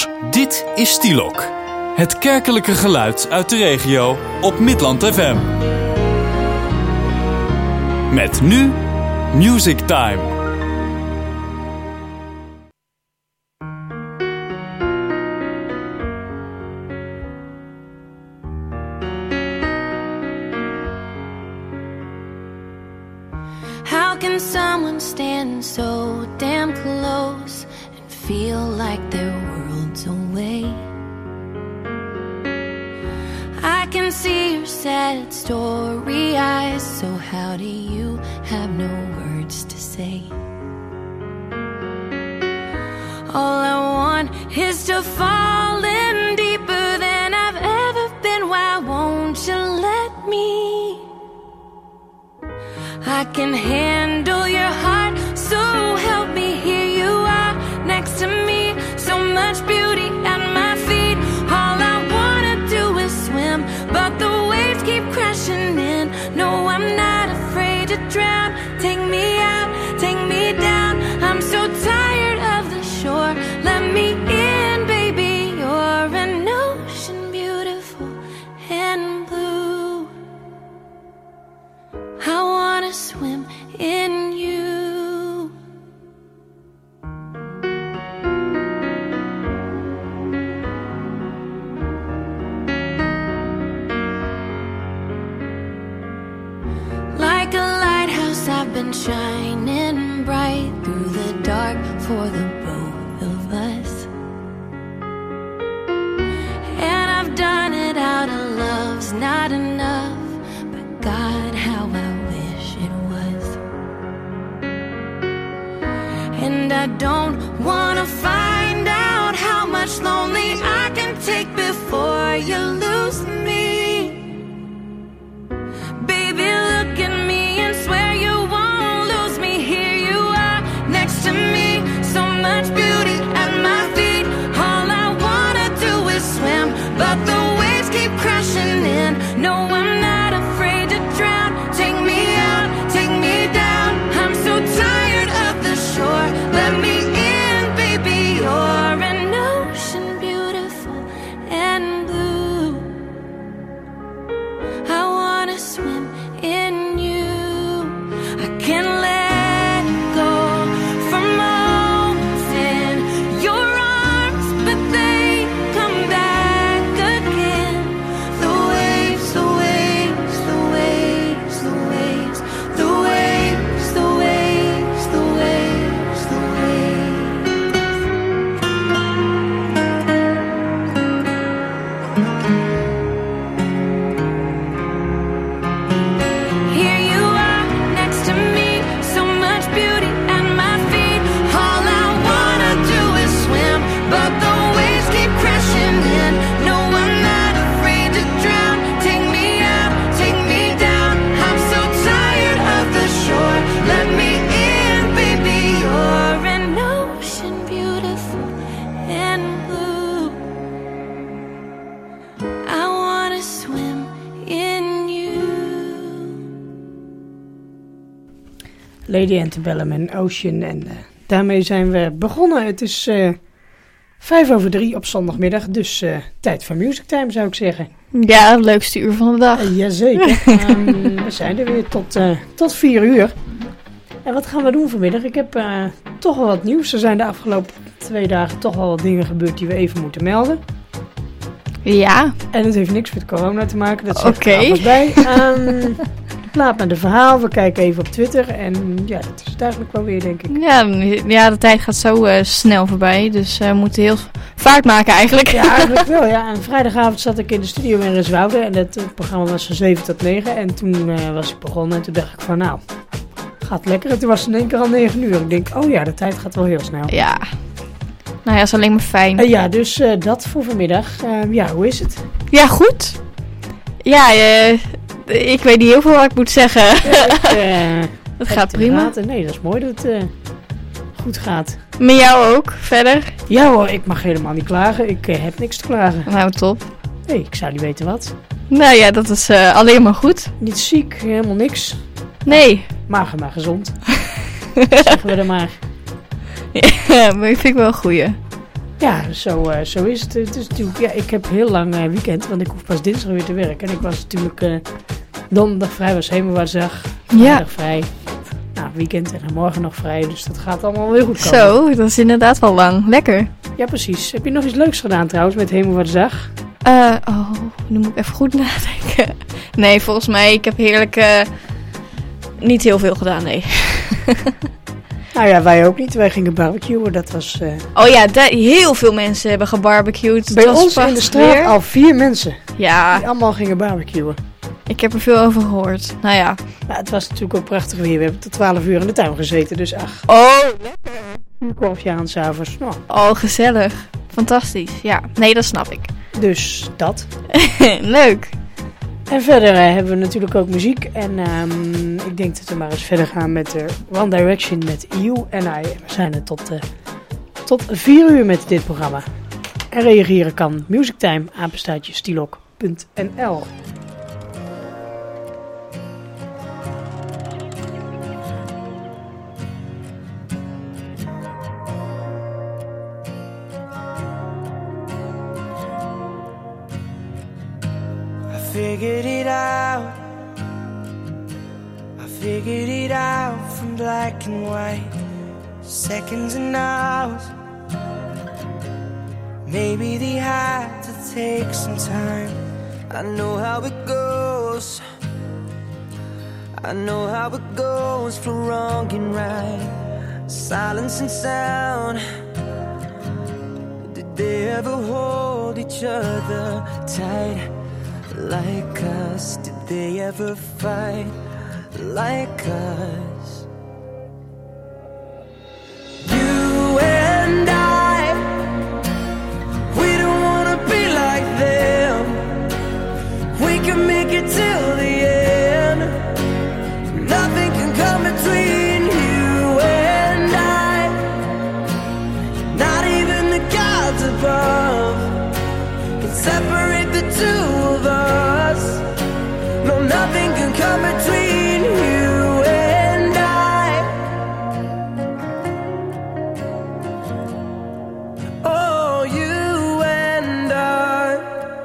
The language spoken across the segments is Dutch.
Dit is Stielok. Het kerkelijke geluid uit de regio op Midland FM. Met nu Music Time. How can someone stand so damn close and feel like they're worlds away? I can see your sad story eyes, so how do you have no words to say? All I want is to fall in deeper than I've ever been. Why won't you let me? I can handle your heart, so help me. Here you are next to me, so much beauty at my feet. All I wanna do is swim, but the waves keep crashing in. No, I'm not afraid to drown. Take me out, take me down. I'm so tired of the shore. Let me in, baby. You're an ocean beautiful and blue. I wanna swim in you. Like a lighthouse, I've been shining bright through the dark for the both of us. And I've done it out of love's not enough, but God, how I wish it was. And I don't wanna find out how much lonely I can take before you lose me. Baby, look at me and swear you won't lose me. Here you are next to me, so much beauty at my feet. All I wanna do is swim, but the waves keep crashing in. No, I'm not afraid to drown. Take me out, take me down. I'm so tired of the shore. Let me in, baby. You're an ocean beautiful and blue. I wanna swim in you. I can't let go for moments in your arms, but they come back again. The waves, the waves, the waves, the waves, the waves, the waves, the waves, the Here you are next to me, so much beauty at my feet. All I wanna do is swim, but the waves keep crashing in. No, I'm not afraid to drown. Take me out, take me down. I'm so tired of the shore. Let me in, baby. You're an ocean beautiful and blue. I wanna swim in you. Lady Antebellum en Ocean. En daarmee zijn we begonnen. Het is 3:05 op zondagmiddag. Dus tijd voor Music Time, zou ik zeggen. Ja, het leukste uur van de dag. Jazeker. We zijn er weer tot 4 uur. En wat gaan we doen vanmiddag? Ik heb toch wel wat nieuws. Er zijn de afgelopen 2 dagen toch wel wat dingen gebeurd die we even moeten melden. Ja. En het heeft niks met corona te maken. Dat Oké. zegt er alvast bij. Laat maar de verhaal. We kijken even op Twitter. En ja, dat is het eigenlijk wel weer, denk ik. Ja, de tijd gaat zo snel voorbij. Dus we moeten heel vaart maken eigenlijk. Ja, eigenlijk wel. Ja. En vrijdagavond zat ik in de studio in Renswoude. En het programma was van 7 tot 9. En toen was ik begonnen. En toen dacht ik van nou, gaat lekker. En toen was het in één keer al 9 uur. Ik denk, oh ja, de tijd gaat wel heel snel. Ja. Nou ja, is alleen maar fijn. Ja, dus dat voor vanmiddag. Ja, hoe is het? Ja, goed. Ja, ik weet niet heel veel wat ik moet zeggen. Het gaat prima. Nee, dat is mooi dat het goed gaat. Met jou ook, verder? Ja hoor, ik mag helemaal niet klagen. Ik heb niks te klagen. Nou, top. Nee, ik zou niet weten wat. Nou ja, dat is alleen maar goed. Niet ziek, helemaal niks. Nee. Mager maar gezond. Zeggen we er maar. Ja, maar ik vind ik wel een goeie. Ja, zo is het. Het is natuurlijk, ja, ik heb heel lang weekend, want ik hoef pas dinsdag weer te werken. En ik was natuurlijk donderdag vrij, was Hemelvaartsdag, vrijdag vrij. Nou, weekend en dan morgen nog vrij, dus dat gaat allemaal weer goed komen. Zo, dat is inderdaad wel lang. Lekker. Ja, precies. Heb je nog iets leuks gedaan trouwens met Hemelvaartsdag? Nu moet ik even goed nadenken. Nee, volgens mij, ik heb heerlijk niet heel veel gedaan, nee. Nou ja, wij ook niet. Wij gingen barbecuen, dat was... Oh ja, heel veel mensen hebben gebarbecued. Bij ons in de straat weer. al 4 mensen. Ja, Die allemaal gingen barbecuen. ik heb er veel over gehoord. Nou ja. Nou, het was natuurlijk ook prachtig weer. We hebben tot 12 uur in de tuin gezeten, dus ach. Oh, lekker. Een korfje aan s'avonds. Nou, Oh, gezellig. Fantastisch. Ja, nee, dat snap ik. dus dat. Leuk. En verder hebben we natuurlijk ook muziek. En ik denk dat we maar eens verder gaan met One Direction met You and I. We zijn er tot 4 uur met dit programma. En reageren kan musictime, @stilok.nl. Figured it out. I figured it out from black and white, seconds and hours. Maybe they had to take some time. I know how it goes. I know how it goes for wrong and right, silence and sound. Did they ever hold each other tight like us? Did they ever fight like us? You and I, we don't wanna be like them. We can make it till the end. Nothing can come between you and I. Not even the gods above can separate the two of us. No, nothing can come between you and I. Oh, you and I.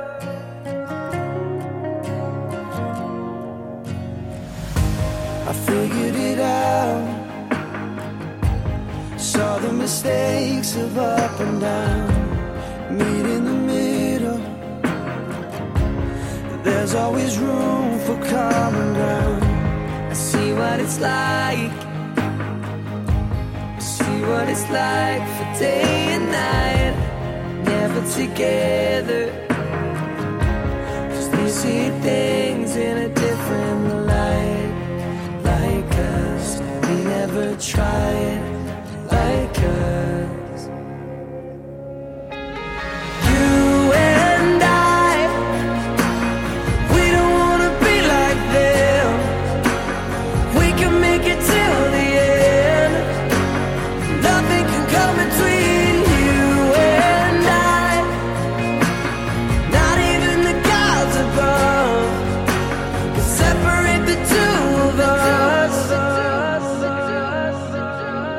I figured it out. Saw the mistakes of up and down. Meet in the middle. There's always room for common ground. I see what it's like. I see what it's like for day and night. Never together. 'Cause they see things in a different light. Like us, we never tried like us. You and I, we don't wanna be like them. We can make it till the end. Nothing can come between you and I. Not even the gods above can separate the two of us.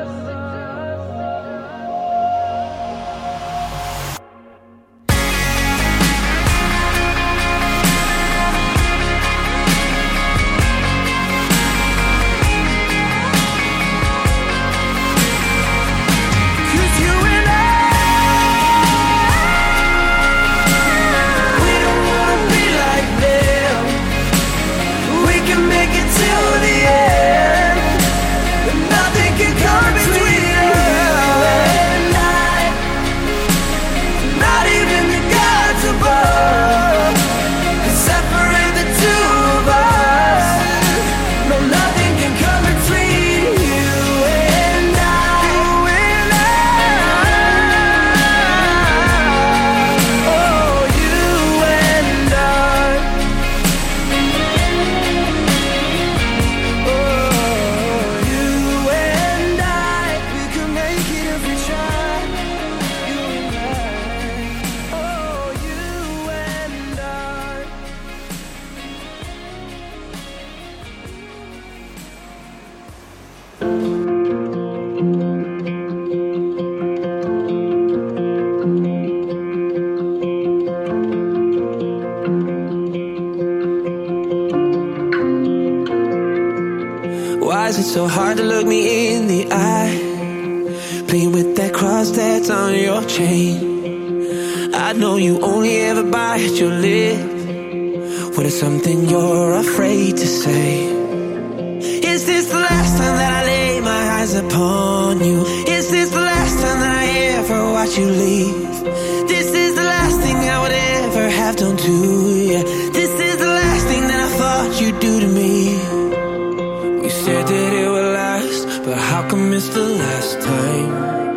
is it so hard to look me in the eye? Playing with that cross that's on your chain. I know you only ever bite your lip when it's something you're afraid to say. Is this the last time that I lay my eyes upon you? Is this the last time that I ever watch you leave? This is the last thing I would ever have done to you. This is the last thing that I thought you'd do to me. We said that it would last, but how come it's the last time?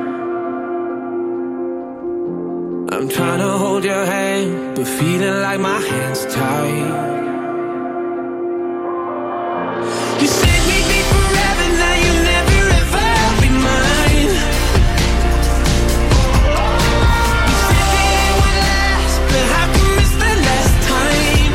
I'm trying to hold your hand, but feeling like my hand's tied. You said we'd be forever, now you'll never ever be mine. You said that it would last, but how come it's the last time?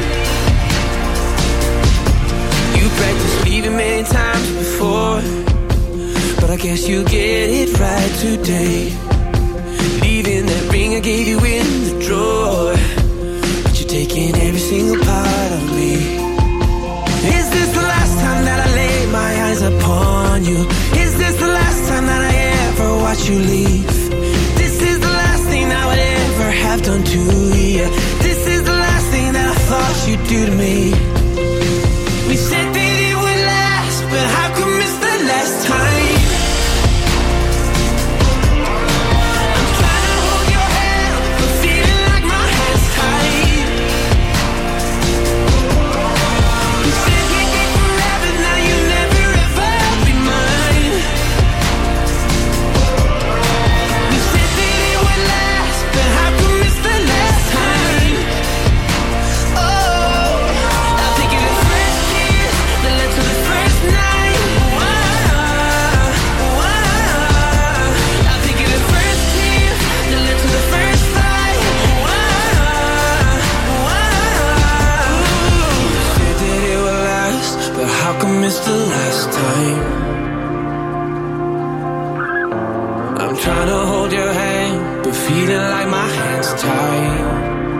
You practiced leaving many times before, but I guess you get it right today. Leaving that ring I gave you in the drawer, but you're taking every single part of me. Is this the last time that I lay my eyes upon you? Is this the last time that I ever watch you leave? This is the last thing I would ever have done to you. This is the last thing that I thought you'd do to me. We said that it would last, but how come it's the last time? It's the last time. I'm trying to hold your hand, but feeling like my hand's tied.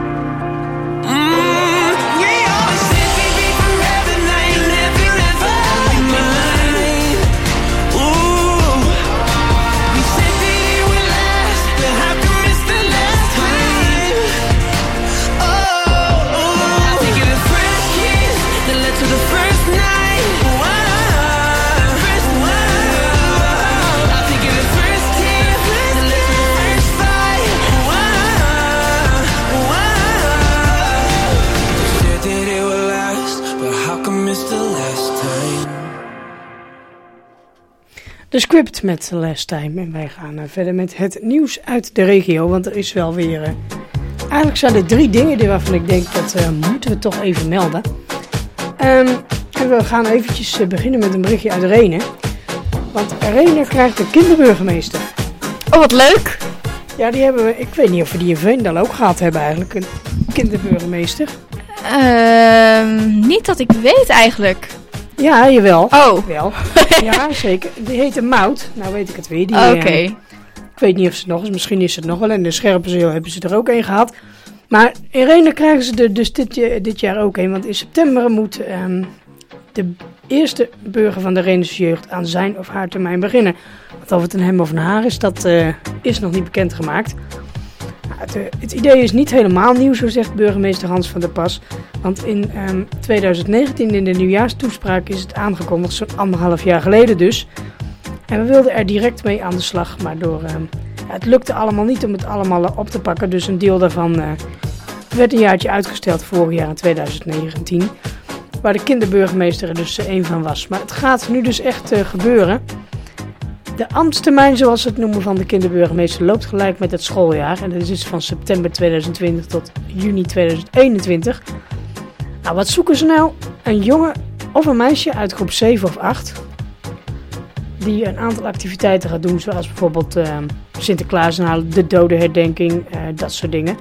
The Script met Last Time. En wij gaan verder met het nieuws uit de regio. Want er is wel weer... eigenlijk zijn er 3 dingen waarvan ik denk dat moeten we toch even melden. En we gaan eventjes beginnen met een berichtje uit Rhenen. Want Rhenen krijgt een kinderburgemeester. Oh, wat leuk! Ja, die hebben we... Ik weet niet of we die in Veendal ook gehad hebben eigenlijk. Een kinderburgemeester. Niet dat ik weet eigenlijk. Ja, jawel. Oh. Wel. Ja, zeker. Die heette Mout. Nou weet ik het weer. Oké. Ik weet niet of ze het nog is. Misschien is het nog wel. En de Scherpenzeel hebben ze er ook een gehad. Maar in Rhenen krijgen ze er dus dit jaar ook een. Want in september moet de eerste burger van de Rhenense jeugd aan zijn of haar termijn beginnen. Want of het een hem of een haar is, dat is nog niet bekendgemaakt. Het idee is niet helemaal nieuw, zo zegt burgemeester Hans van der Pas. Want in 2019 in de nieuwjaarstoespraak is het aangekondigd, zo'n 1,5 jaar geleden dus. En we wilden er direct mee aan de slag, maar het lukte allemaal niet om het allemaal op te pakken. Dus een deel daarvan werd een jaartje uitgesteld vorig jaar in 2019. Waar de kinderburgemeester er dus één van was. Maar het gaat nu dus echt gebeuren. De ambtstermijn, zoals ze het noemen, van de kinderburgemeester loopt gelijk met het schooljaar. En dat is dus van september 2020 tot juni 2021. Nou, wat zoeken ze nou? Een jongen of een meisje uit groep 7 of 8. Die een aantal activiteiten gaat doen, zoals bijvoorbeeld Sinterklaas halen, de dodenherdenking, dat soort dingen.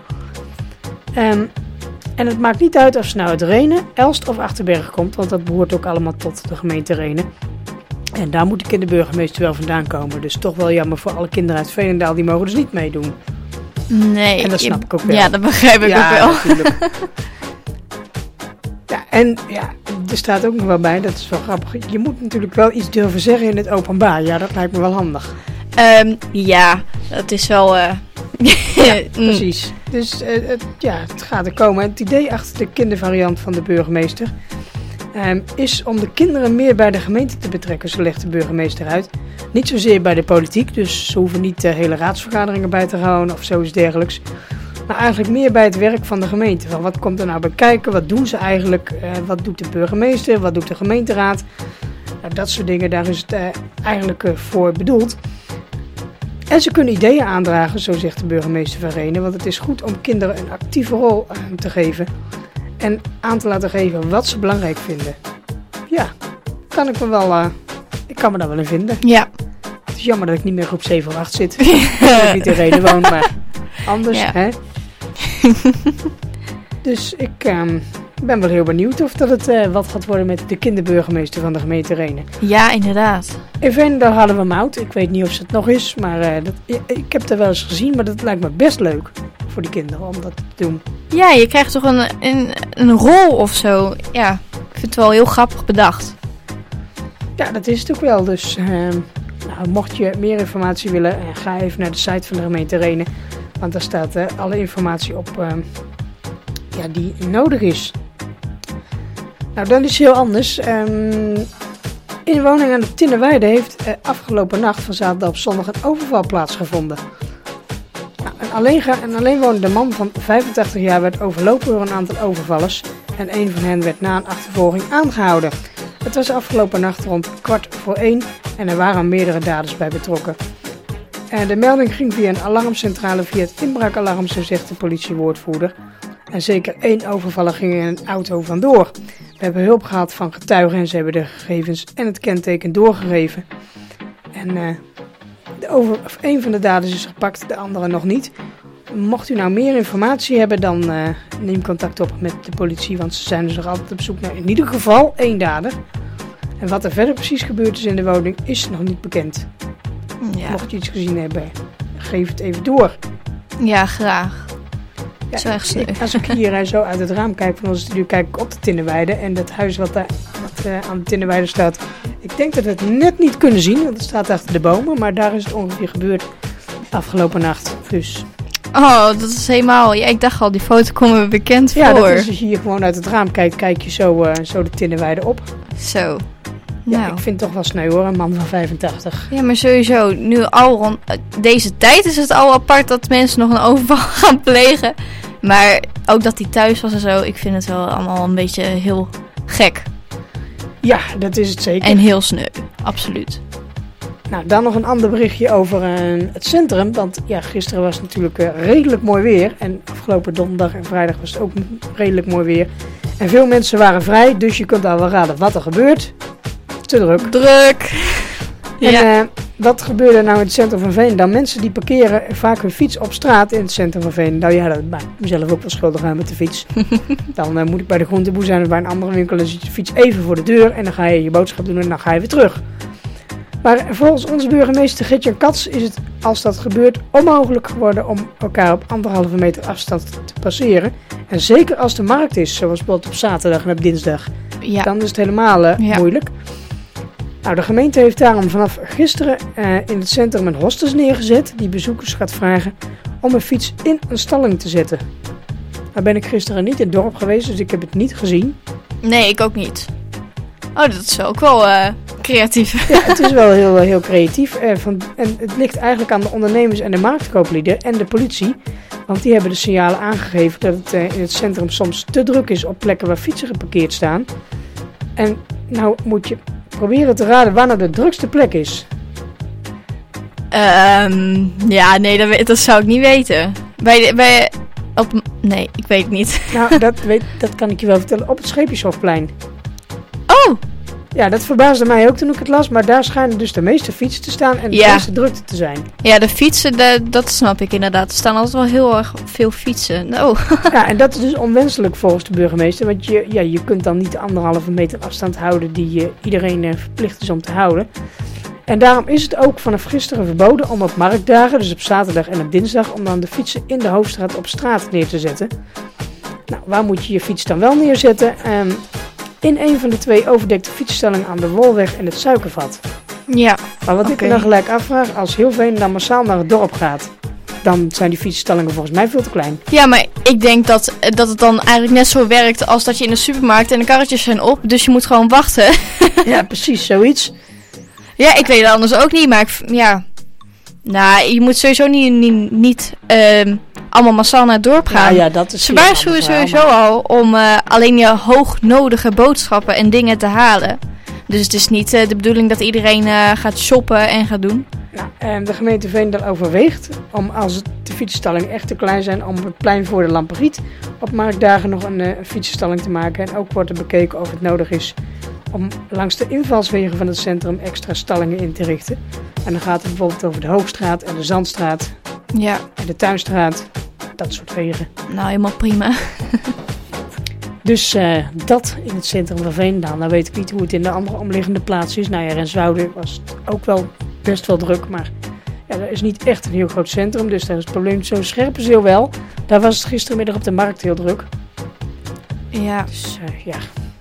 En het maakt niet uit of ze nou uit Rhenen, Elst of Achterberg komt, want dat behoort ook allemaal tot de gemeente Rhenen. En daar moet de kinderburgemeester wel vandaan komen. Dus toch wel jammer voor alle kinderen uit Veenendaal, die mogen dus niet meedoen. Nee. En dat snap ik ook wel. Ja, dat begrijp ik ook wel. Natuurlijk. Ja, en ja, er staat ook nog wel bij, dat is wel grappig. Je moet natuurlijk wel iets durven zeggen in het openbaar. Ja, dat lijkt me wel handig. Ja, dat is wel... Precies. Dus het gaat er komen. Het idee achter de kindervariant van de burgemeester is om de kinderen meer bij de gemeente te betrekken, zo legt de burgemeester uit. Niet zozeer bij de politiek, dus ze hoeven niet hele raadsvergaderingen bij te houden of zoiets dergelijks. Maar eigenlijk meer bij het werk van de gemeente. Van wat komt er nou bij kijken? Wat doen ze eigenlijk? Wat doet de burgemeester? Wat doet de gemeenteraad? Nou, dat soort dingen, daar is het eigenlijk voor bedoeld. En ze kunnen ideeën aandragen, zo zegt de burgemeester van Rhenen. Want het is goed om kinderen een actieve rol te geven. En aan te laten geven wat ze belangrijk vinden. Ja, ik kan me daar wel in vinden. Ja. Het is jammer dat ik niet meer groep 7 of 8 zit. Dat ik niet in Rhenen woon, maar anders. Ja. Hè? Dus ik ben wel heel benieuwd of dat het wat gaat worden met de kinderburgemeester van de gemeente Rhenen. Ja, inderdaad. In Veenendaal hadden we Mout. Ik weet niet of ze het nog is, maar ik heb het wel eens gezien. Maar dat lijkt me best leuk voor die kinderen om dat te doen. Ja, je krijgt toch een rol of zo. Ja, ik vind het wel heel grappig bedacht. Ja, dat is het ook wel. Dus mocht je meer informatie willen, ga even naar de site van de gemeente Rhenen. Want daar staat alle informatie op die nodig is. Nou, dan is het heel anders. In de woning aan de Tinneweide heeft afgelopen nacht van zaterdag op zondag een overval plaatsgevonden. Nou, een alleenwonende man van 85 jaar werd overlopen door een aantal overvallers. En een van hen werd na een achtervolging aangehouden. Het was afgelopen nacht rond 1:15 en er waren meerdere daders bij betrokken. De melding ging via een alarmcentrale via het inbraakalarm, zo zegt de politiewoordvoerder. En zeker 1 overvaller ging in een auto vandoor. We hebben hulp gehad van getuigen en ze hebben de gegevens en het kenteken doorgegeven. En een van de daders is gepakt, de andere nog niet. Mocht u nou meer informatie hebben, dan neem contact op met de politie, want ze zijn dus nog altijd op zoek naar in ieder geval 1 dader. En wat er verder precies gebeurd is in de woning is nog niet bekend. Ja. Mocht je iets gezien hebben, geef het even door. Ja, graag. Ja, zo echt sneu. Als ik hier zo uit het raam kijk van onze studio, kijk ik op de Tinneweide. En dat huis wat aan de Tinneweide staat, ik denk dat we het net niet kunnen zien, want het staat achter de bomen. Maar daar is het ongeveer gebeurd afgelopen nacht. Dus... Oh, dat is helemaal... Ja, ik dacht al, die foto komen we bekend voor. Ja, dat is, als je hier gewoon uit het raam kijkt, kijk je zo de Tinneweide op. Zo. Ja, nou. Ik vind het toch wel sneu hoor, een man van 85. Ja, maar sowieso, nu al rond deze tijd is het al apart dat mensen nog een overval gaan plegen. Maar ook dat hij thuis was en zo, ik vind het wel allemaal een beetje heel gek. Ja, dat is het zeker. En heel sneu, absoluut. Nou, dan nog een ander berichtje over het centrum. Want ja, gisteren was het natuurlijk redelijk mooi weer. En afgelopen donderdag en vrijdag was het ook redelijk mooi weer. En veel mensen waren vrij, dus je kunt al wel raden wat er gebeurt. Te druk. En ja. Wat gebeurde nou in het centrum van Veenendaal? Mensen die parkeren vaak hun fiets op straat in het centrum van Veenendaal. Ja, dat maakt mezelf ook wel schuldig aan met de fiets. Dan moet ik bij de groenteboer zijn of bij een andere winkel. Dan zit je fiets even voor de deur en dan ga je je boodschap doen en dan ga je weer terug. Maar volgens onze burgemeester Gert-Jan Kats is het, als dat gebeurt, onmogelijk geworden om elkaar op 1,5 meter afstand te passeren. En zeker als de markt is, zoals bijvoorbeeld op zaterdag en op dinsdag. Ja. Dan is het helemaal moeilijk. Nou, de gemeente heeft daarom vanaf gisteren in het centrum een hostes neergezet die bezoekers gaat vragen om een fiets in een stalling te zetten. Nou ben ik gisteren niet in het dorp geweest, dus ik heb het niet gezien. Nee, ik ook niet. Oh, dat is ook wel creatief. Ja, het is wel heel, heel creatief. En het ligt eigenlijk aan de ondernemers en de marktkooplieden en de politie. Want die hebben de signalen aangegeven dat het in het centrum soms te druk is op plekken waar fietsen geparkeerd staan. En nou moet je proberen te raden waar nou de drukste plek is. Ja, nee, dat zou ik niet weten. Nee, ik weet het niet. Nou, dat kan ik je wel vertellen. Op het Scheepjeshofplein. Oh! Ja, dat verbaasde mij ook toen ik het las. Maar daar schijnen dus de meeste fietsen te staan en de meeste drukte te zijn. Ja, de fietsen, dat snap ik inderdaad. Er staan altijd wel heel erg veel fietsen. Oh. Ja, en dat is dus onwenselijk volgens de burgemeester. Want je kunt dan niet de 1,5 meter afstand houden die iedereen verplicht is om te houden. En daarom is het ook vanaf gisteren verboden om op marktdagen, dus op zaterdag en op dinsdag, om dan de fietsen in de Hoofdstraat op straat neer te zetten. Nou, waar moet je je fiets dan wel neerzetten? in een van de 2 overdekte fietsstellingen aan de Wolweg en het Suikervat. Ja. Maar wat ik Oké. me dan gelijk afvraag, als Hilveen dan massaal naar het dorp gaat, dan zijn die fietsstallingen volgens mij veel te klein. Ja, maar ik denk dat het dan eigenlijk net zo werkt als dat je in de supermarkt en de karretjes zijn op. Dus je moet gewoon wachten. Ja, precies, zoiets. Ja, ik weet het anders ook niet, maar ja. Nou, je moet sowieso niet allemaal massaal naar het dorp gaan. Ja, dat is Ze waarschuwen sowieso al om alleen je hoognodige boodschappen en dingen te halen. Dus het is niet de bedoeling dat iedereen gaat shoppen en gaat doen. Nou, de gemeente Veendel overweegt om, als de fietsstallingen echt te klein zijn, om het plein voor de Lampergiet op marktdagen nog een fietsenstalling te maken. En ook wordt er bekeken of het nodig is om langs de invalswegen van het centrum extra stallingen in te richten. En dan gaat het bijvoorbeeld over de Hoogstraat en de Zandstraat Ja, en de Tuinstraat, dat soort wegen. nou helemaal prima. Dus dat in het centrum van Veendal. Nou weet ik niet hoe het in de andere omliggende plaatsen is. Nou ja, Renswoude was het ook wel best wel druk, maar ja, dat is niet echt een heel groot centrum. Dus daar is het probleem zo. Scherpenzeel wel. Daar was het gistermiddag op de markt heel druk. Ja. Dus ja.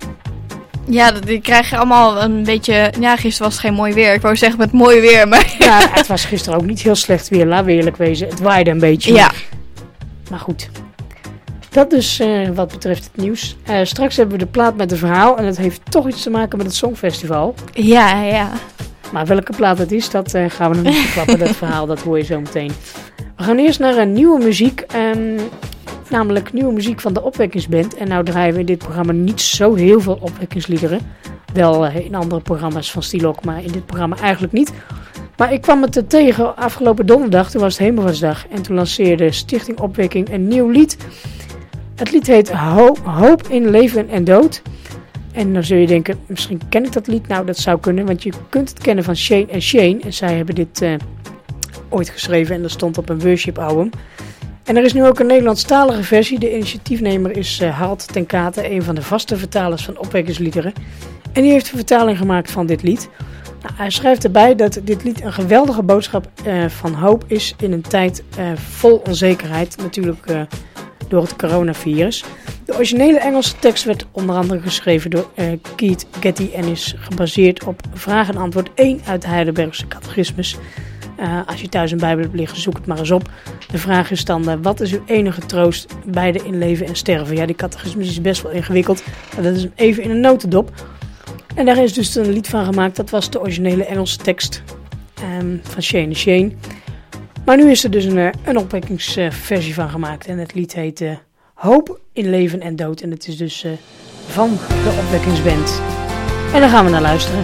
Ja, die krijg je allemaal een beetje... Ja, gisteren was het geen mooi weer. Ik wou zeggen met mooi weer, maar... Ja, het was gisteren ook niet heel slecht weer, laten we eerlijk wezen. Het waaide een beetje. Ja. Maar goed. Dat dus wat betreft het nieuws. Straks hebben we de plaat met een verhaal. En dat heeft toch iets te maken met het Songfestival. Ja. Maar welke plaat het is, dat gaan we nog niet verklappen. Dat verhaal, dat hoor je zo meteen. We gaan eerst naar een nieuwe muziek. Namelijk nieuwe muziek van de Opwekkingsband. En nou draaien we in dit programma niet zo heel veel opwekkingsliederen. Wel in andere programma's van Stilok, maar in dit programma eigenlijk niet. Maar ik kwam het tegen afgelopen donderdag, toen was het Hemelvaartsdag. En toen lanceerde Stichting Opwekking een nieuw lied. Het lied heet Hoop in Leven en Dood. En dan zul je denken, misschien ken ik dat lied. Nou, dat zou kunnen, want je kunt het kennen van Shane en Shane. En zij hebben dit ooit geschreven en dat stond op een worship album. En er is nu ook een Nederlandstalige versie. De initiatiefnemer is Harald ten Kate, een van de vaste vertalers van opwekkingsliederen. En die heeft een vertaling gemaakt van dit lied. Nou, hij schrijft erbij dat dit lied een geweldige boodschap van hoop is in een tijd vol onzekerheid. Natuurlijk door het coronavirus. De originele Engelse tekst werd onder andere geschreven door Keith Getty en is gebaseerd op vraag en antwoord 1 uit de Heidelbergse catechismus. Als je thuis een Bijbel hebt liggen, zoek het maar eens op. De vraag is dan, wat is uw enige troost beide in leven en sterven? Ja, die catechismus is best wel ingewikkeld, maar dat is hem even in een notendop. En daar is dus een lied van gemaakt, dat was de originele Engelse tekst van Shane Shane. Maar nu is er dus een opwekkingsversie van gemaakt en het lied heet Hoop in Leven en Dood. En het is dus van de Opwekkingsband. En daar gaan we naar luisteren.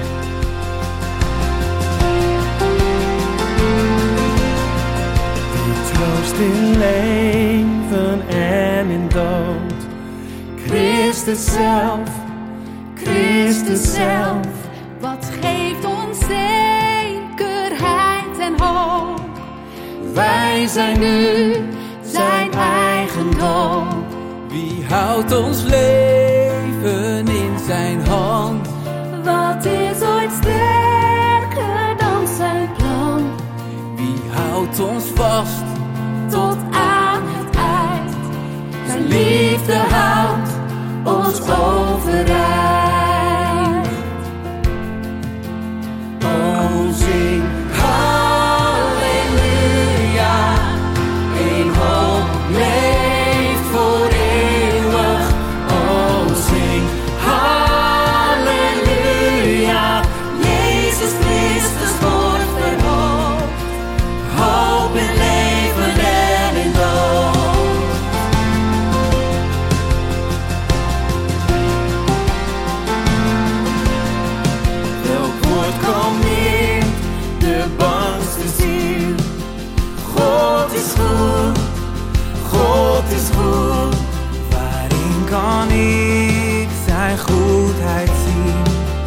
Troost in leven en in dood. Christus zelf, Wat geeft ons zekerheid en hoop? wij zijn nu zijn eigendom. Wie houdt ons leven in zijn hand? Wat is ooit sterker dan zijn plan? Wie houdt ons vast? Tot aan het eind. Zijn liefde houdt ons overeind. Oh, zing halleluja. Eén hoop leeft voor eeuwig. Oh, zing halleluja. Jezus Christus wordt verhoogd. Hoop in leven en in dood. Welk woord komt neer, de bangste ziel. God is goed, God is goed. Waarin kan ik zijn goedheid zien?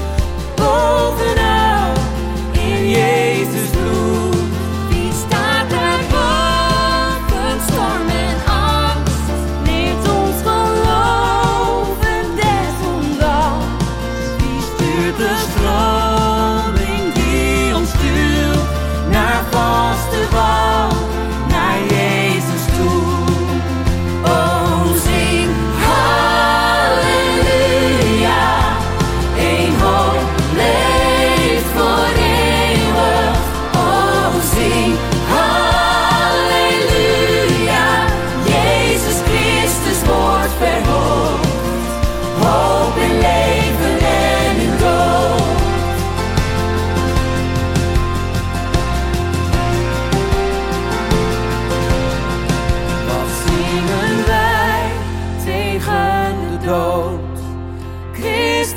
Bovenal in Jezus bloed. Wie staat er boven storm en angst? Leert ons geloven desondanks. Wie stuurt de stroming die ons stuurt naar vaste wal, naar Jezus toe? Oh,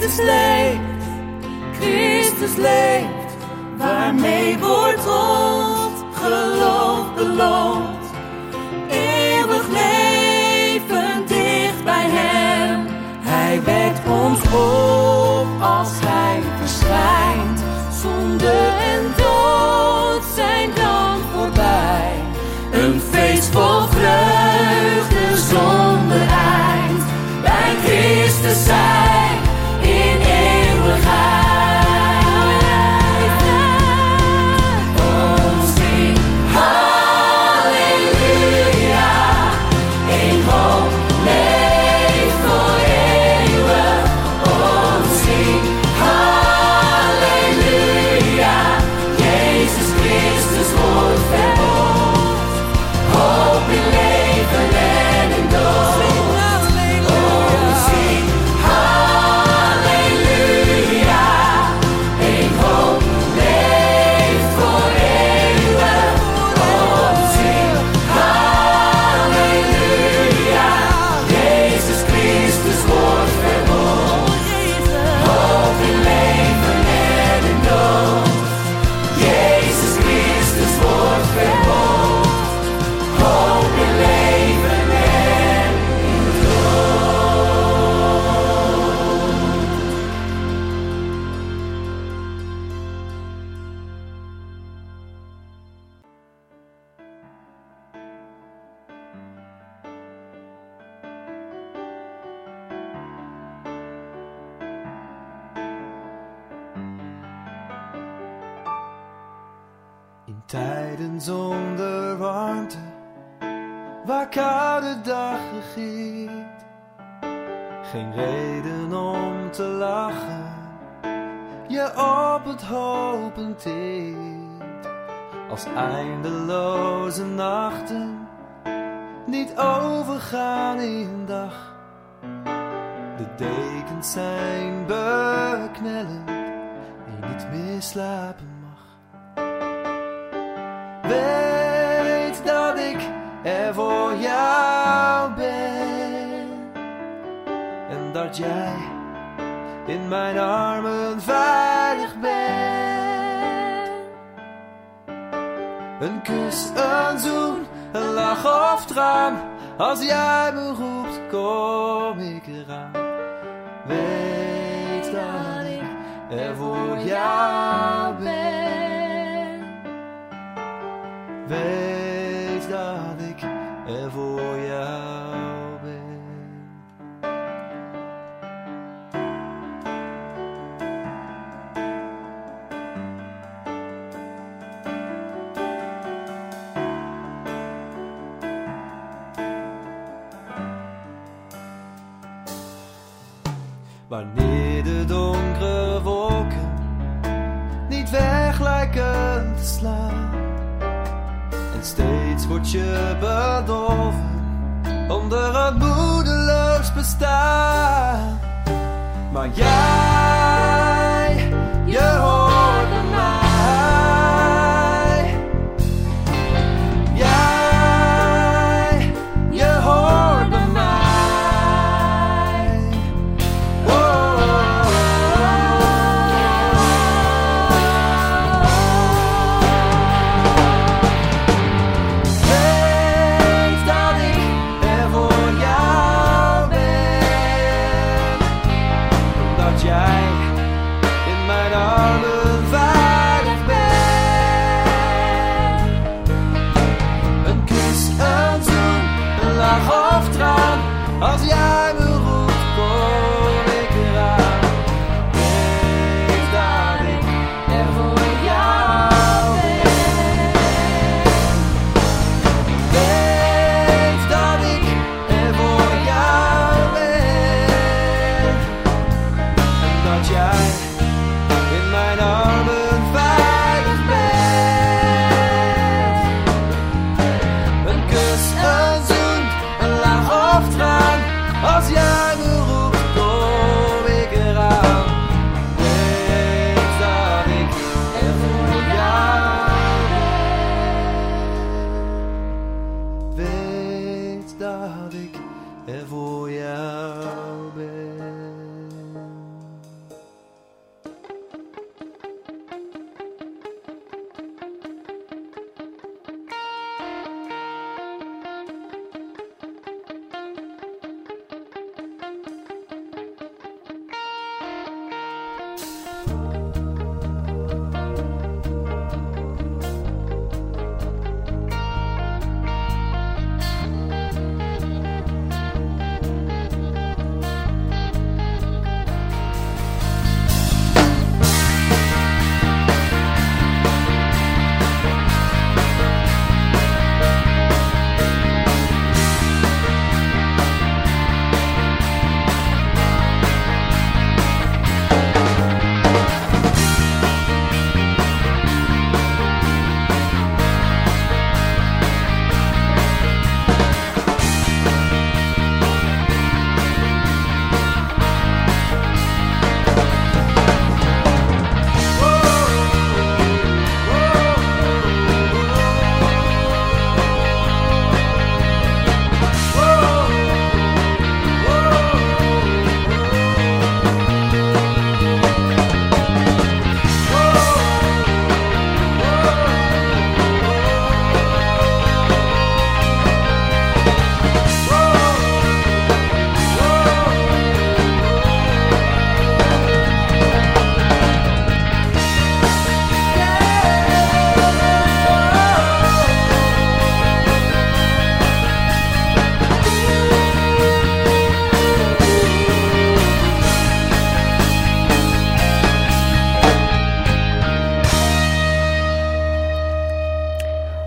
Christus leeft, waarmee wordt ons geloof beloond. Eeuwig leven dicht bij hem, hij wekt ons op als hij verschijnt. Zonde en dood zijn dan voorbij, een feest vol vreugde zonder eind. Bij Christus zijn in eeuwigheid. In tijden zonder warmte, waar koude dagen giet, geen reden om te lachen, je op het hopen tilt. Als eindeloze nachten niet overgaan in dag, de dekens zijn beknellend, die niet meer slapen mag. Weet dat ik er voor jou ben en dat jij in mijn armen veilig bent. Een kus, een zoen, een lach of traan, als jij me roept, kom ik eraan. Weet dat ik er voor jou ben. Weet dat ik er voor jou ben. Wanneer de donkere wolken niet weg lijken te slaan, en steeds word je bedolven onder het moedeloos bestaan. Maar jij, je hoort bij mij. Jij, je hoort bij mij. Als jij me roept, kom ik eraan. Weet dat ik er voor jou ben. Weet dat ik er voor jou ben. En dat jij in mijn armen veilig bent. Een kus, een zoen, een lach of traan. Als jij me roept, kom ik eraan. Weet dat ik er voor jou ben. Weet dat ik er voor jou ben.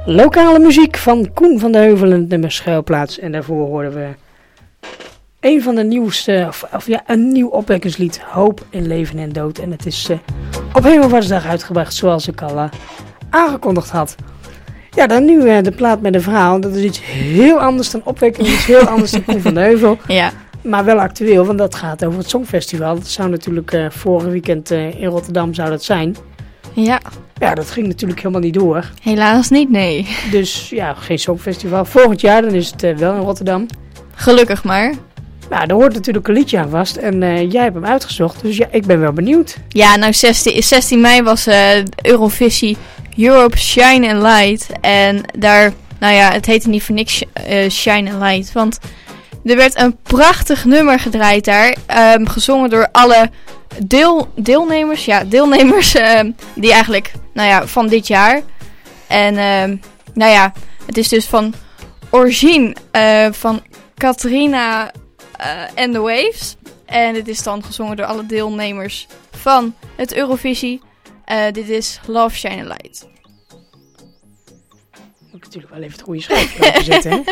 Lokale muziek van Koen van de Heuvel en het nummer Schuilplaats. En daarvoor hoorden we een van de nieuwste, een nieuw opwekkingslied, Hoop in Leven en Dood. En het is op Hemelvaartsdag uitgebracht, zoals ik al aangekondigd had. Ja, dan nu de plaat met een verhaal. Dat is iets heel anders dan opwekking, iets heel anders dan Koen van de Heuvel. Ja. Maar wel actueel, want dat gaat over het Songfestival. Dat zou natuurlijk vorig weekend in Rotterdam zou dat zijn. Ja. Ja, dat ging natuurlijk helemaal niet door. Helaas niet, nee. Dus ja, geen Songfestival. Volgend jaar dan is het wel in Rotterdam. Gelukkig maar. Nou, daar hoort natuurlijk een liedje aan vast. En jij hebt hem uitgezocht, dus ja, ik ben wel benieuwd. Ja, nou 16 mei was Eurovisie Europe Shine and Light. En daar, nou ja, het heette niet voor niks Shine and Light. Want er werd een prachtig nummer gedraaid daar. Gezongen door alle deelnemers. Ja, deelnemers die eigenlijk, nou ja, van dit jaar. En nou ja, het is dus van Origine van Katrina and the Waves. En dit is dan gezongen door alle deelnemers van het Eurovisie. Dit is Love Shine and Light. Moet ik natuurlijk wel even het goede schrijfje zetten, hè?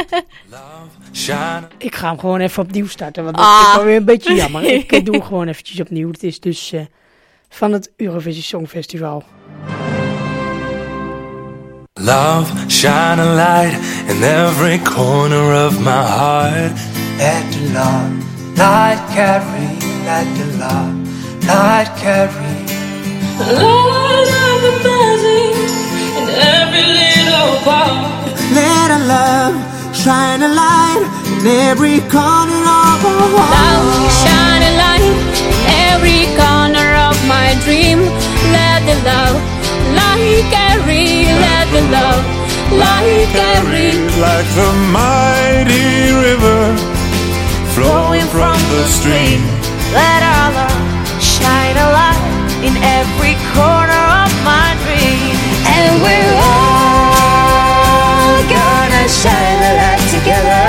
Ik ga hem gewoon even opnieuw starten, want dat is wel weer een beetje jammer. Ik doe hem gewoon eventjes opnieuw. Het is dus van het Eurovisie Songfestival. Love, shine a light in every corner of my heart. Let the love light carry, let the love light carry. Lord of the magic in every little part. Let our love shine a light in every corner of our heart. Love shine a light in every corner of my dream. Let the love light carry, let the love light carry. Like the mighty river flowing from the stream. Let our love shine a light in every corner of my dream. And we're all gonna shine a light together.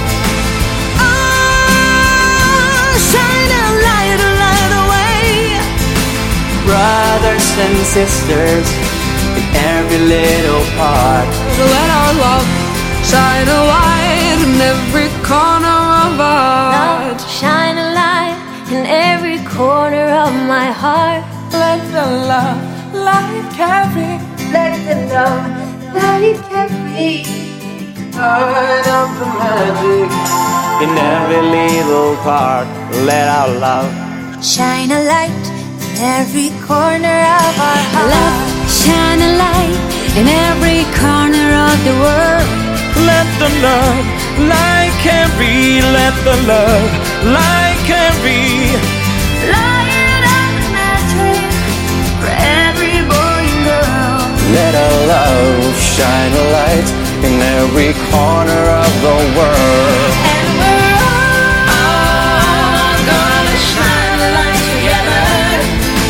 Oh, shine a light away. Brothers and sisters in every little part. Let our love shine a light in every corner of our heart. Shine a light in every corner of my heart. Let the love light carry. Let the love light carry. Light up the magic in every little part. Let our love Shine a light in every corner of our heart. Love, shine a light in every corner of the world. Let the love light carry, let the love light carry. Light up the magic for every boy and girl. let our love shine a light in every corner of the world. And we're all gonna shine a light together.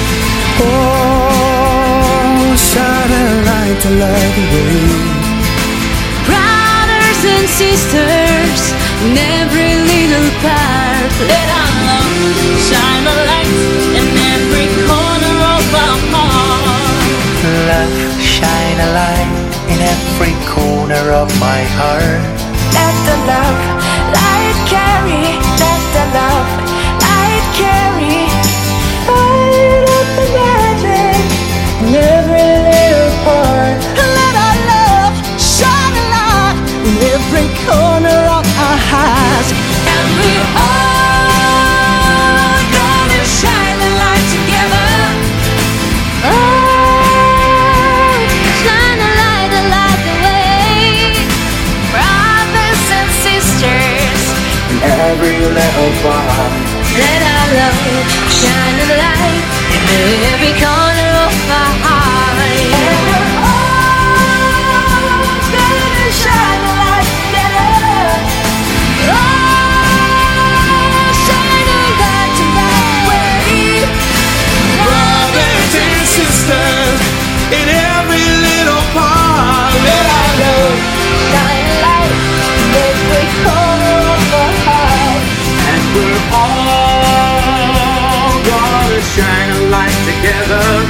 Oh, shine a light to light the way. Brothers and sisters in every little part. Let our love shine a light in every corner of our heart. Love, shine a light in every corner of my heart. Let the love light carry. Let the love light carry. Light up the magic in every little part. Let our love shine a light in every corner of our hearts. And we all gonna shine a light together. Oh, shine a light the way. Brothers and sisters In every little part. let our love shine a light in every corner of our heart. And we're all gonna shine a light together. Oh, shine a light to light way. Brothers and sisters in every little part. Let our love Shine a light in every corner of our heart. And we're all gonna shine a light together.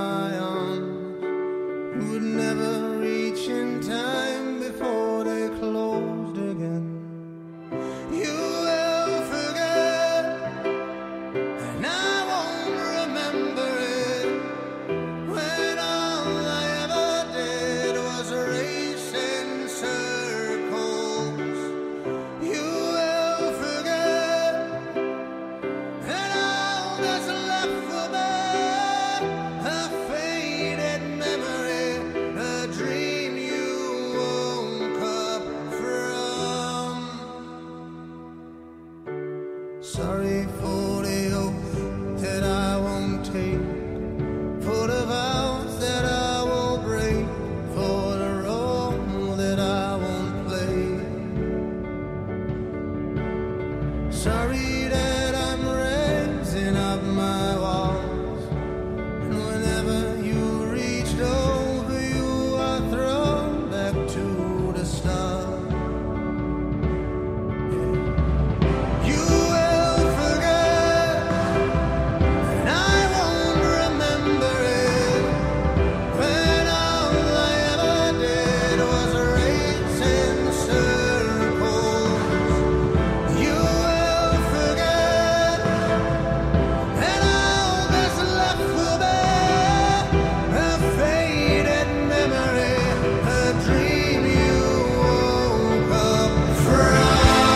my arms would never reach in time before they closed again. You will forget, and I won't remember it, when all I ever did was race in circles. You will forget, and all that's left will be a faded memory, a dream you woke up from. Sorry for the oath that I won't take, for the vows that I will break, for the role that I won't play. Sorry that I'm raising up my walls, and whenever you reached over, you are thrown back to the start. You will forget, and I won't remember it, when all I ever did was race in circles. You will forget, and all that's left will be a faded memory, a dream you woke up from.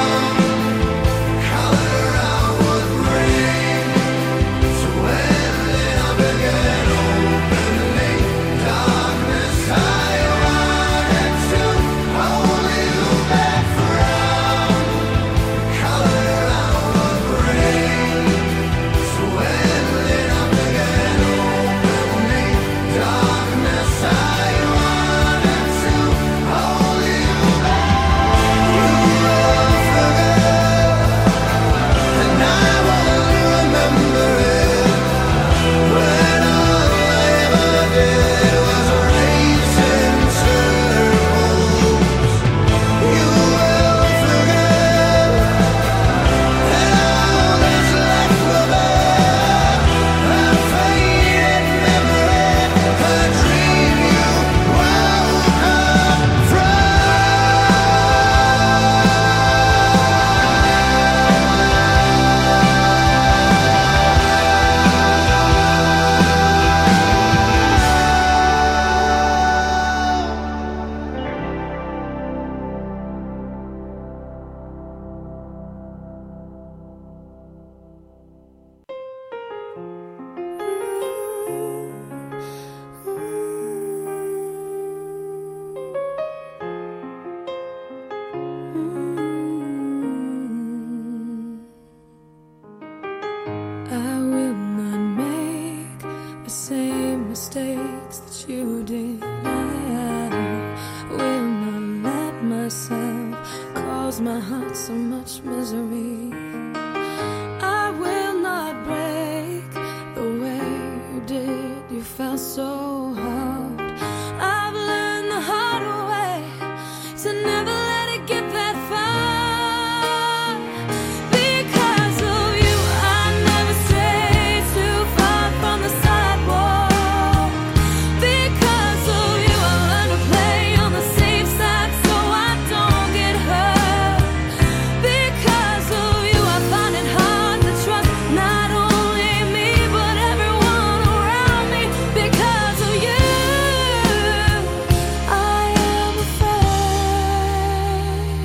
Color I would bring to ending up again, opening darkness I wanted to hold you back from. Color I would bring to ending up again, opening darkness I wanted to hold you back. You will forget, and I won't remember it, when all I ever did was race in circles. You will forget, and all that's left will be a faded memory, a dream you woke up from. I will not make the same mistakes that you did. I will not let myself cause my heart so much misery. I will not break the way you did. You felt so hard. I've learned the hard way to never let it get that far. Because of you, I never strayed too far from the sidewalk. Because of you, I learned to play on the safe side so I don't get hurt. Because of you, I find it hard to trust not only me but everyone around me. Because of you, I am afraid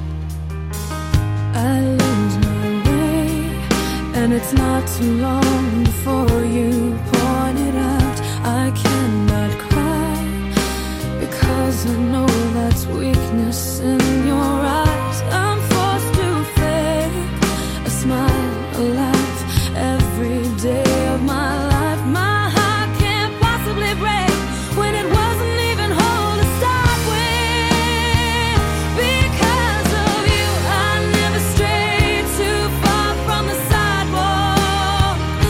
I lose my way, and it's not too long before you point it out. I cannot cry because I know that's weakness in your eyes. I'm forced to fake a smile, a laugh every day of my life. My heart can't possibly break when it wasn't even whole to start with. Because of you, I never strayed too far from the sidewalk.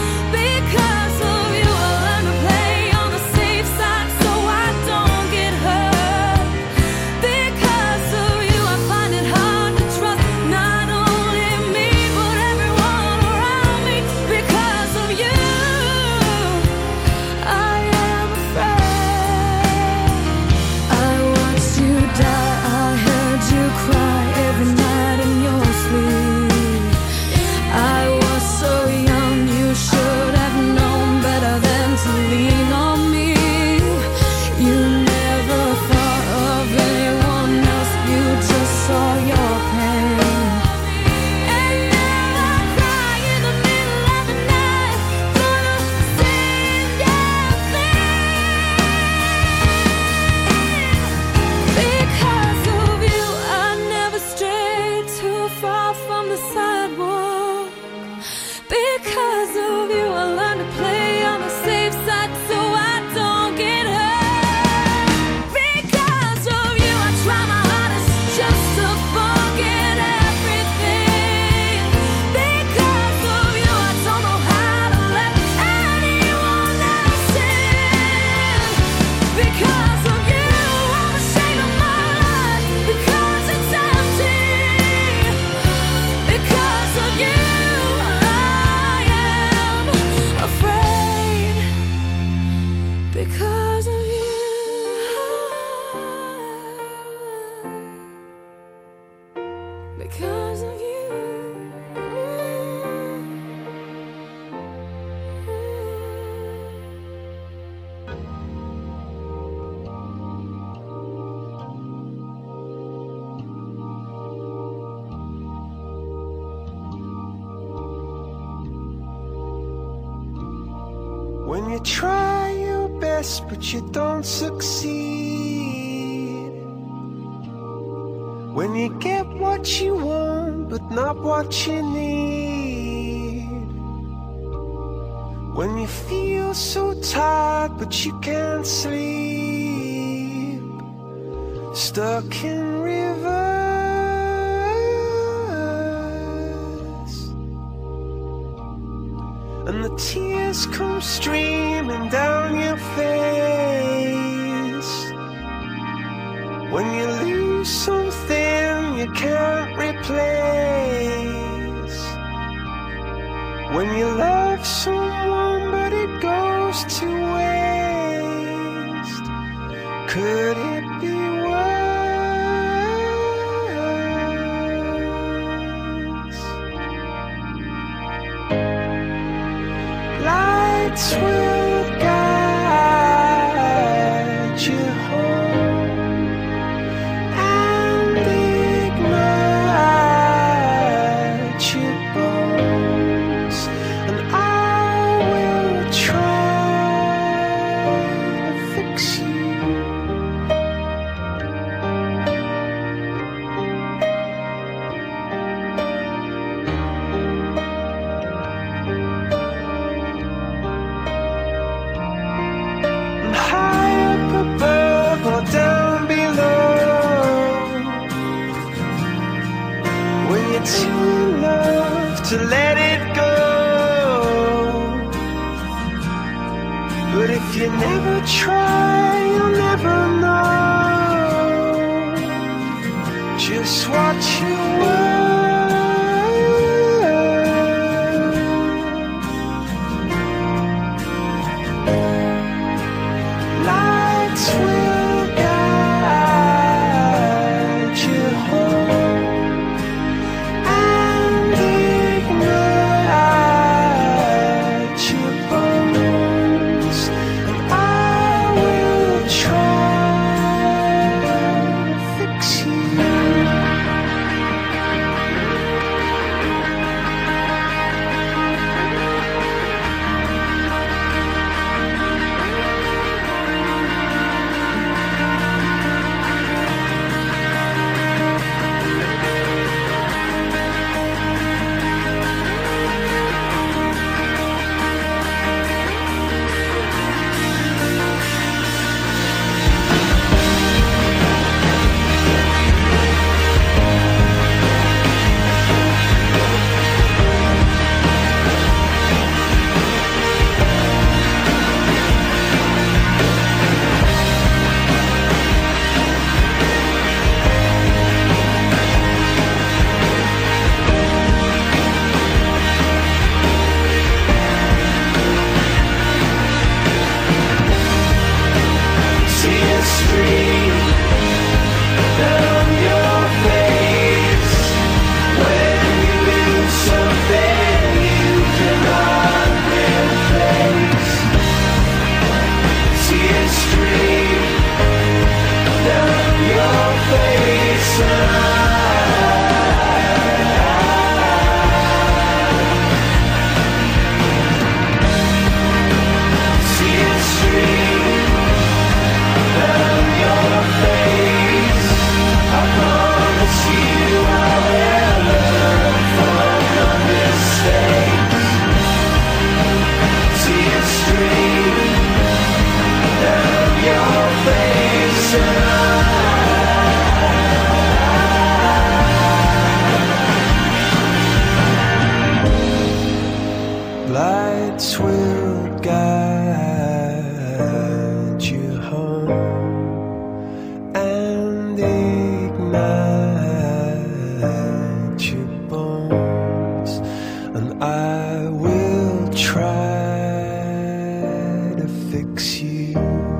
you try your best but you don't succeed. When you get what you want but not what you need. When you feel so tired but you can't sleep. Stuck in rivers, and the tears come streaming down your face. When you lose something you can't replace. When you love someone but it goes to waste. Could it be worse? Lights will guide you home and ignite your bones, and I will try to fix you. High up above or down below, when you're too in love to let it go. But if you never try, you'll never know just what you were. Lights will guide you home and ignite your bones, and I will try to fix you. Tears stream down your face when you lose something you cannot replace. Tears stream down your face, tears stream down your face. I promise you I will learn from your mistakes. Tears stream down your face, lights will guide you home and ignite your bones, and I will try to fix you.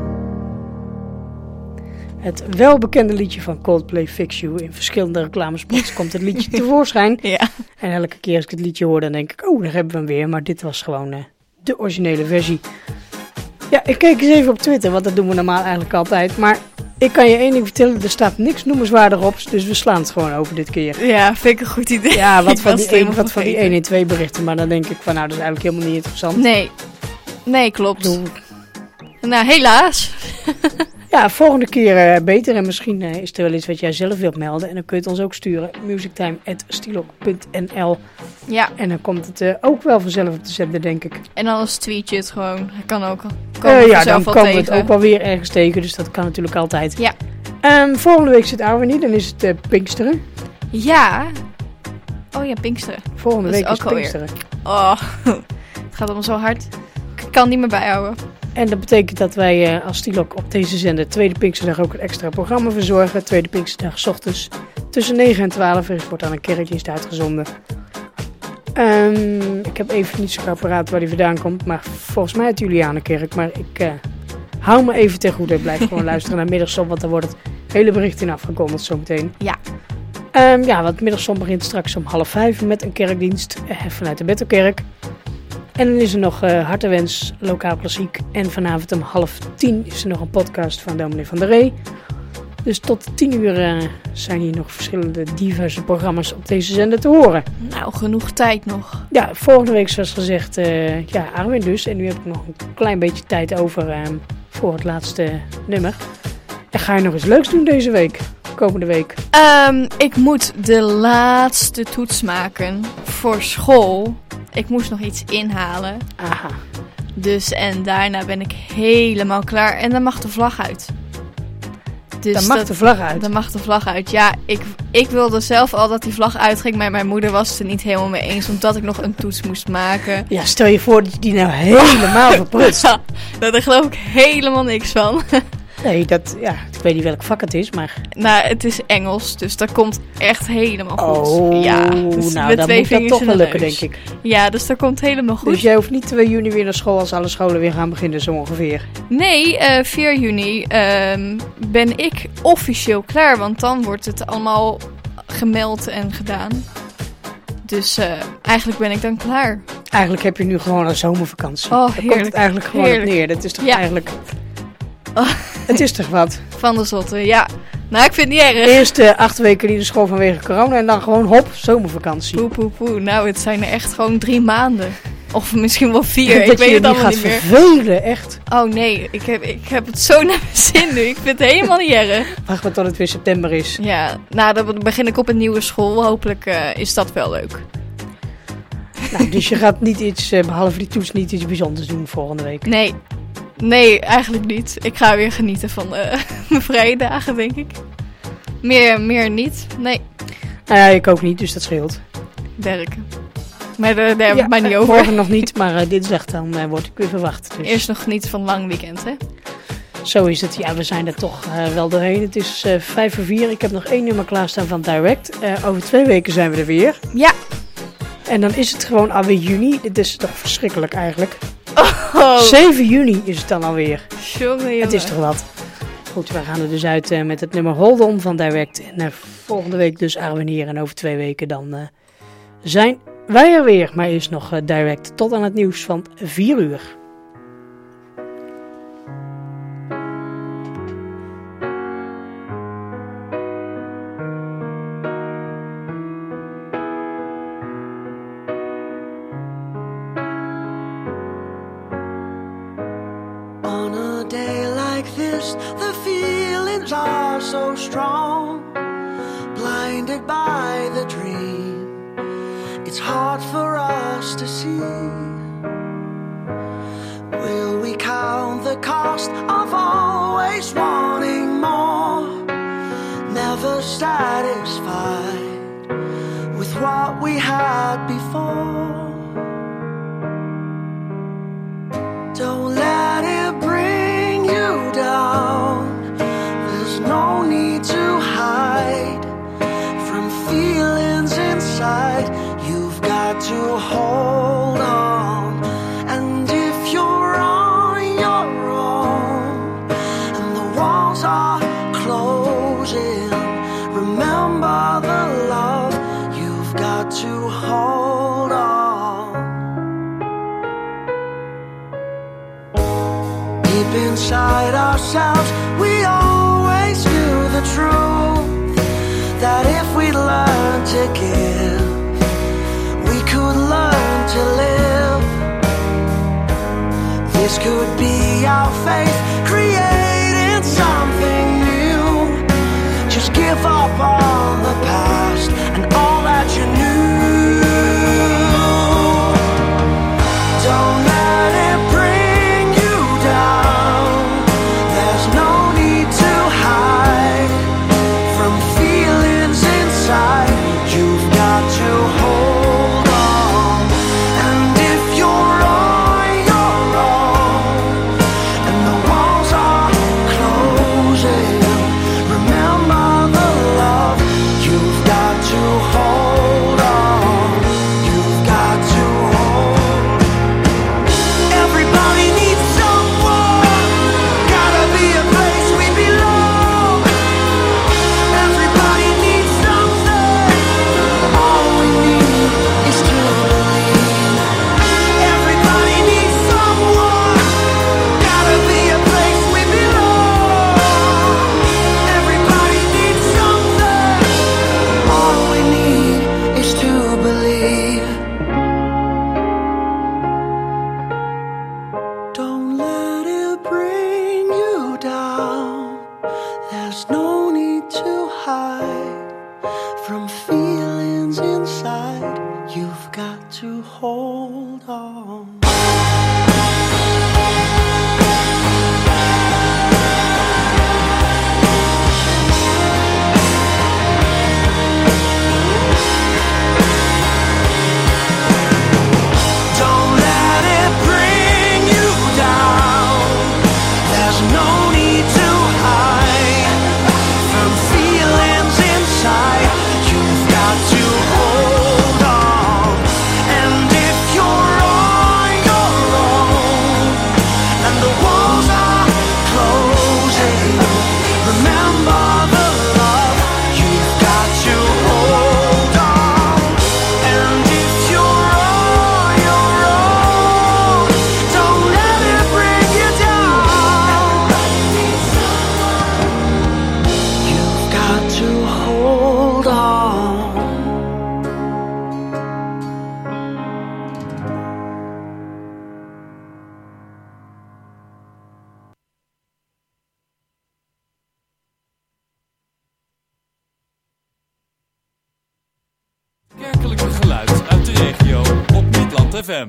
Het welbekende liedje van Coldplay, Fix You. In verschillende reclamespots komt het liedje tevoorschijn. Ja. En elke keer als ik het liedje hoor, dan denk ik, oh, daar hebben we hem weer. Maar dit was gewoon de originele versie. Ja, ik keek eens even op Twitter, want dat doen we normaal eigenlijk altijd. Maar ik kan je één ding vertellen, er staat niks noemenswaardig op. Dus we slaan het gewoon over dit keer. Ja, vind ik een goed idee. Ja, wat van die 112 berichten. Maar dan denk ik van, nou, dat is eigenlijk helemaal niet interessant. Nee. Nee, klopt. Nou, helaas. Ja, volgende keer beter. En misschien is er wel iets wat jij zelf wilt melden. En dan kun je het ons ook sturen. musictime@stilok.nl. Ja. En dan komt het ook wel vanzelf op te zetten, denk ik. En anders tweet je het gewoon. Dat kan ook. Ja, dan komen we het ook wel weer ergens tegen. Dus dat kan natuurlijk altijd. Ja. Volgende week zit Arwen niet. Dan is het Pinksteren. Ja. Oh ja, Pinksteren. Volgende week is ook Pinksteren. Oh, het gaat allemaal zo hard. Ik kan niet meer bijhouden. En dat betekent dat wij als Stilok op deze zender tweede Pinksterdag ook een extra programma verzorgen. Tweede Pinksterdag 's ochtends tussen 9 en 12 wordt aan een kerkdienst uitgezonden. Ik heb even niet zo gauw paraat waar die vandaan komt, maar volgens mij uit Julianenkerk. Maar ik hou me even ten goede. Ik blijf gewoon luisteren naar Middagsom, want dan wordt het hele bericht in afgekondigd zometeen. Ja. Want Middagsom begint straks om 4:30 met een kerkdienst vanuit de Bethelkerk. En dan is er nog Hartenwens, lokaal klassiek. En vanavond om 9:30 is er nog een podcast van Dominee van der Ree. Dus tot 10:00 zijn hier nog verschillende diverse programma's op deze zender te horen. Nou, genoeg tijd nog. Ja, volgende week zoals gezegd, Armin dus. En nu heb ik nog een klein beetje tijd over voor het laatste nummer. En ga je nog iets leuks doen deze week? Komende week? Ik moet de laatste toets maken voor school. Ik moest nog iets inhalen. Aha. Dus en daarna ben ik helemaal klaar. En dan mag de vlag uit. Dus dan mag de vlag uit? Dan mag de vlag uit. Ja, ik wilde zelf al dat die vlag uitging. Maar mijn moeder was het er niet helemaal mee eens. Omdat ik nog een toets moest maken. Ja, stel je voor dat je die nou helemaal verprutst. Ja, daar geloof ik helemaal niks van. Nee, ik weet niet welk vak het is, maar... Nou, het is Engels, dus dat komt echt helemaal goed. Oh, ja, dus nou, dan moet dat toch wel lukken, denk ik. Ja, dus dat komt helemaal goed. Dus jij hoeft niet 2 juni weer naar school als alle scholen weer gaan beginnen, zo ongeveer? Nee, 4 juni ben ik officieel klaar, want dan wordt het allemaal gemeld en gedaan. Dus eigenlijk ben ik dan klaar. Eigenlijk heb je nu gewoon een zomervakantie. Oh, heerlijk. Daar komt het eigenlijk gewoon op neer. Dat is toch eigenlijk... Oh. Het is toch wat? Van de zotte, ja. Nou, ik vind het niet erg. Eerst 8 weken niet naar school vanwege corona en dan gewoon hop, zomervakantie. Poe. Nou, het zijn er echt gewoon 3 maanden. Of misschien wel 4. Dat ik weet het allemaal niet meer. Vervelen, echt. Oh nee, ik heb het zo naar mijn zin nu. Ik vind het helemaal niet erg. Wacht maar tot het weer september is. Ja, nou dan begin ik op een nieuwe school. Hopelijk is dat wel leuk. Nou, dus je gaat niet iets, behalve die toets, niet iets bijzonders doen volgende week? Nee, eigenlijk niet. Ik ga weer genieten van mijn vrije dagen, denk ik. Meer niet, nee. Nou ja, ik ook niet, dus dat scheelt. Werken. Maar daar hebben we het mij niet over. Morgen nog niet, maar dinsdag dan word ik weer verwacht. Dus. Eerst nog genieten van een lang weekend, hè? Zo is het. Ja, we zijn er toch wel doorheen. Het is 5:04. Ik heb nog 1 nummer klaarstaan van Direct. Over 2 weken zijn we er weer. Ja. En dan is het gewoon alweer juni. Dit is toch verschrikkelijk eigenlijk. Oh. 7 juni is het dan alweer. Jongen. Het is toch wat. Goed, we gaan er dus uit met het nummer Hold On van Direct. En volgende week dus Arwen hier. En over 2 weken dan zijn wij er weer. Maar eerst nog Direct tot aan het nieuws van 4 uur. The feelings are so strong, blinded by the dream. It's hard for us to see. Will we count the cost of always wanting more? Never satisfied with what we had before. Don't let it bring you down. There's no need to hide from feelings inside. You've got to hold on. And if you're on your own and the walls are closing, remember the love. You've got to hold on. Deep inside ourselves, we always knew the truth, that if we learned to give, we could learn to live. this could be our faith, creating something new. Just give up on the past and all that you knew. Don't let it bring you down. There's no need to hide from feelings inside. You've got to hold on. And if you're wrong, you're wrong, and the walls are closing, remember the love. You've got to hold on. You've got to hold. Everybody needs someone. Gotta be a place we belong. Everybody needs something. All we need is to believe. Everybody needs someone. Gotta be a place we belong. Everybody needs something. All we need is to believe. Don't let it bring you down. There's no need to hide from feelings inside. You've got to hold on. Don't let it bring you down. There's no need to hide from feelings inside. You've got to hold on. And if you're wrong, you're wrong, and the walls are closing, remember the love. You've got to hold on. And if you're wrong, you're wrong. Don't let it bring you down. You've got to hold on. Kerkelijke geluid uit de regio op Midland FM.